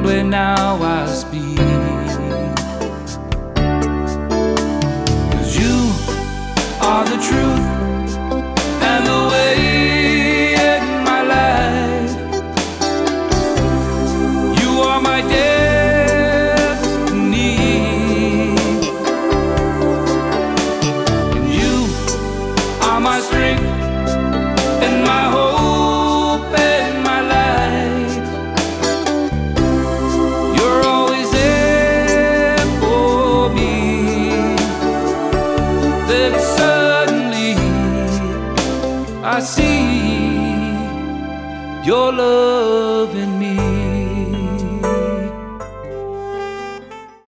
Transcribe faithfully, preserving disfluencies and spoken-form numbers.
humbly now I speak. 'Cause you are the truth and the way in my life. You are my destiny, and you are my strength and my hope and my light. You're always there for me. Then suddenly I see your love in me.